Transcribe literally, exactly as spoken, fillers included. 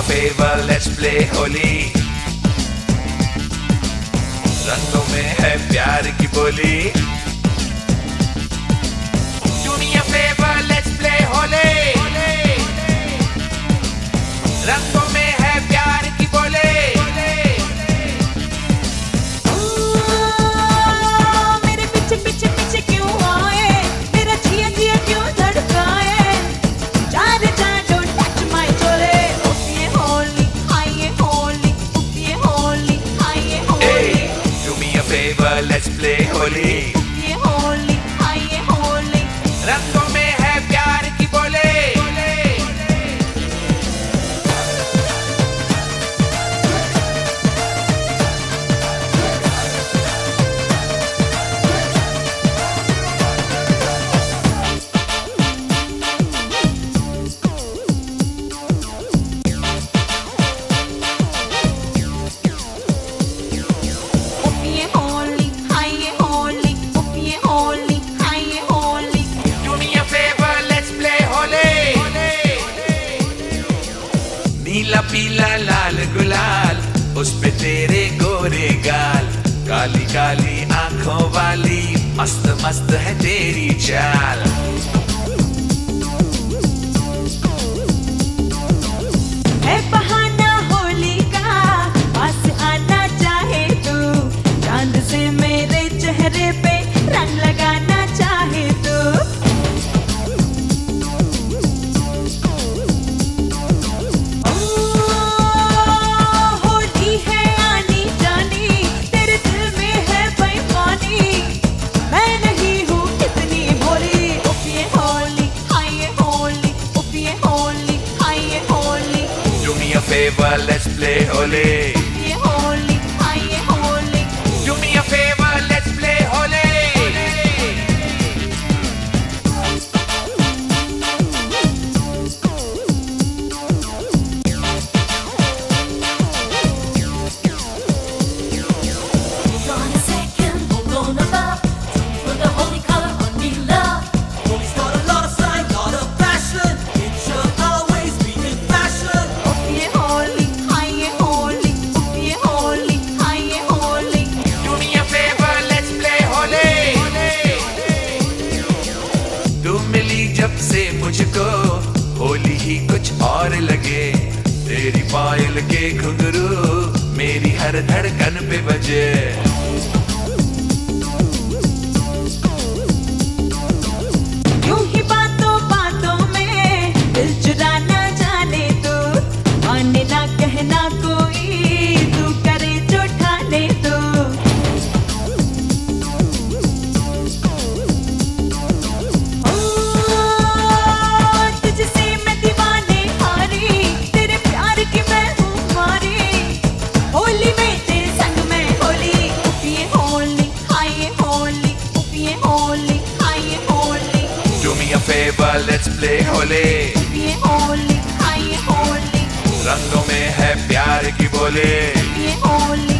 favor, let's play Holi. रंगों में है प्यार की बोली। Do me a favor, let's play Holi. रंगों में है प्यार की बोली। मेरे पीछे पीछे पीछे क्यों आए, मेरा जिया जिया क्यों धड़काए। चार चार don't touch my चोले। उठिए होली, आइए होली, उठिए होली, आइए Holi. Do me a favor, let's play Holi. उठिए होली, आइए होली। रंगों में है प्यार की बोली। उठिए होली, आइए होली, उठिए होली, आइए Holi. Do me a favor, let's play Holi. नीला पीला लाल गुलाल, उस पे तेरे गोरे गाल। काली काली आंखों वाली, मस्त मस्त है तेरी चाल। है बहाना होली का, पास आना चाहे तू। चांद से मेरे चेहरे पे रंग लगाना चाहे तू। ओ, होली है आनी जानी, तेरे दिल में है बेईमानी। मैं नहीं हूँ इतनी भोली। उठिए होली, आइए होली, उठिए होली, आइए Holi. Do me a favor, let's play Holi. ये होली, आइए Holi. Do me a favor, let's play Holi. Hold on a second, hold on a love. Don't put the holy color on me, love. Holy's got a lot of style, lot of passion. It should always be in fashion. ये होली, आइए होली, ये होली, आइए Holi. Do me a favor, let's play Holi. तू मिली जब से मुझको, होली ही कुछ और लगे। तेरी पायल के घुंघरू मेरी हर धड़कन पे बजे। यूं ही बातों बातों में दिल चुराना जाने तू। माने ना कहना कोई, तू करे जो ठाने तू। ओ, तुझसे मैं दीवाने हारी, तेरे प्यार की मैं हूँ मारी। होली में तेरे संग में होली। उठिए होली, आइए होली, उठिए होली, आइए Holi. Do me a favor, let's play Holi. ये होली, आइए होली। रंगों में है प्यार की बोली। ये होली,